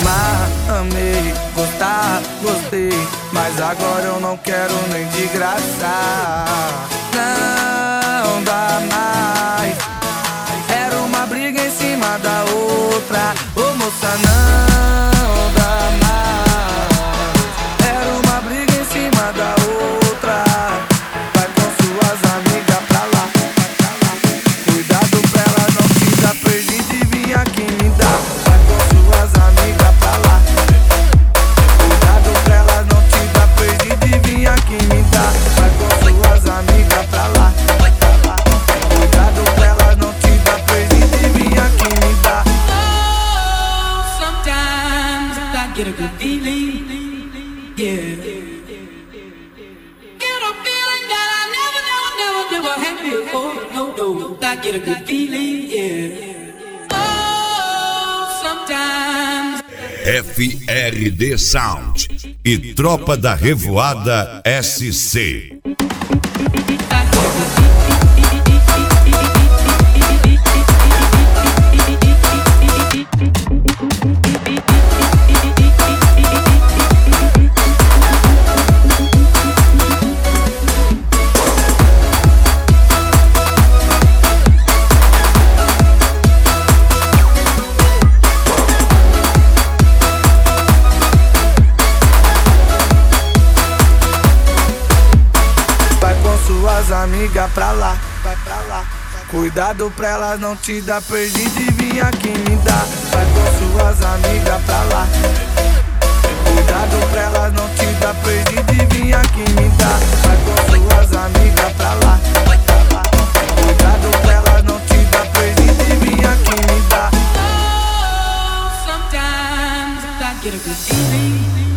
amar, amei, gostar, gostei, mas agora eu não quero nem de graça. Não dá mais. Era uma briga em cima da outra. Ô moça, não dá mais. Era uma briga em cima da outra. Vai com suas amigas pra lá. Cuidado pra ela não te dar perdido e vir aqui me dar. Vai com suas amigas pra lá. Cuidado pra ela não te dar perdido e vir aqui me dar. Vai com suas amigas pra lá. Cuidado pra ela não te dar perdido e vir aqui me dar. Oh, sometimes I get a good feeling, yeah. Get a feeling that I never had before. No, I get a good feeling, yeah. Oh, sometimes. FRD Sound e Tropa da Revoada SC. Suas amigas pra lá, vai pra lá. Cuidado pra elas não te dar perdido e vir aqui me dar. Vai com suas amigas pra lá. Cuidado pra elas não te dar perdido e vir aqui me dar. Vai com suas amigas pra lá. Cuidado pra elas não te dar perdido e vir aqui me dar. Oh, sometimes I get a good feeling.